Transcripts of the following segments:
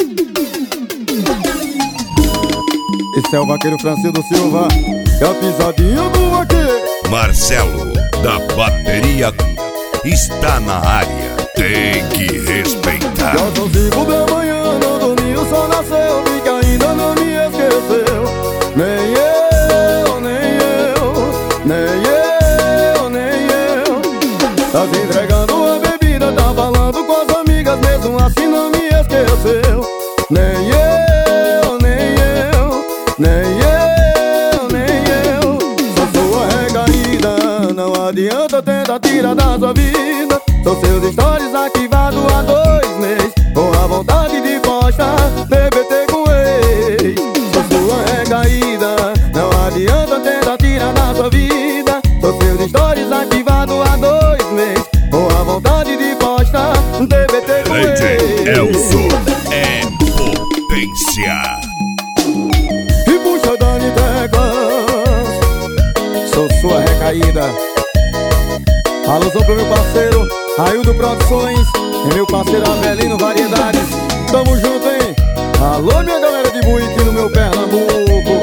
Esse é o vaqueiro Francisco Silva, é a pisadinha do vaqueiro. Marcelo, da bateria, está na área. Tem que respeitar. Já são 5 da manhã, não dormiu, só nasceu, vi que ainda não me esqueceu. Nem eu, nem eu, nem eu, nem eu. Tá se entregando a bebida, tá falando com as amigas, mesmo assim não me esqueceu. Nem eu, nem eu, nem eu, nem eu. Sou sua recaída, não adianta tentar tirar da sua vida. São seus stories arquivados há 2 meses, com a vontade de postar TBT com ex. Sou sua recaída, não adianta tentar tirar da sua vida. São seus stories arquivados há 2 meses, com a vontade de postar TBT com ex. Elson é potência. E puxa Dani Teclas, sou sua recaída. Alusão pro meu parceiro Aildo Produções e meu parceiro Avelino Variedades. Tamo junto, hein? Alô, minha galera de Buíque no meu Pernambuco.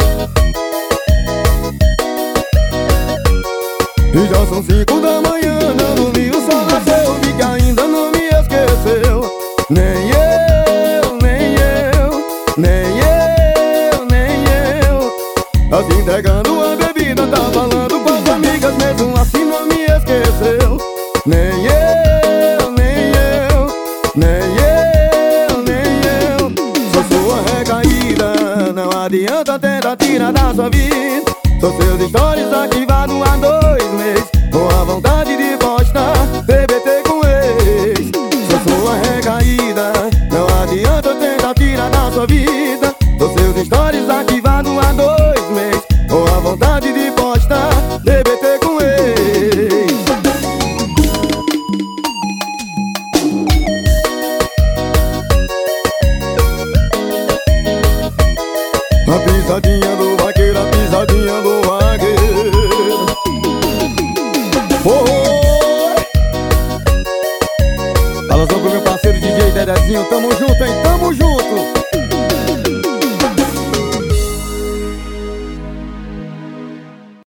E já são 5 da manhã, não dormi, o sol nasceu, vi que ainda não me esqueceu. Nem eu, nem eu, nem eu, nem eu. Tá se entregando a bebida, tá falando com as amigas, mesmo assim não me esqueceu. Nem eu, nem eu, nem eu, nem eu. Sou sua recaída, não adianta tentar tirar da sua vida. Sou seus stories arquivados há 2 meses, com a vontade de postar TBT com ex. Sou sua recaída, não adianta tentar tirar da sua vida. Sou seus stories arquivados há 2 meses, com a vontade de postar TBT com ex. A pisadinha do vaqueiro, a pisadinha do vaqueiro. Oi! Alusão pro meu parceiro DJ Dedezinho, tamo junto, hein? Tamo junto!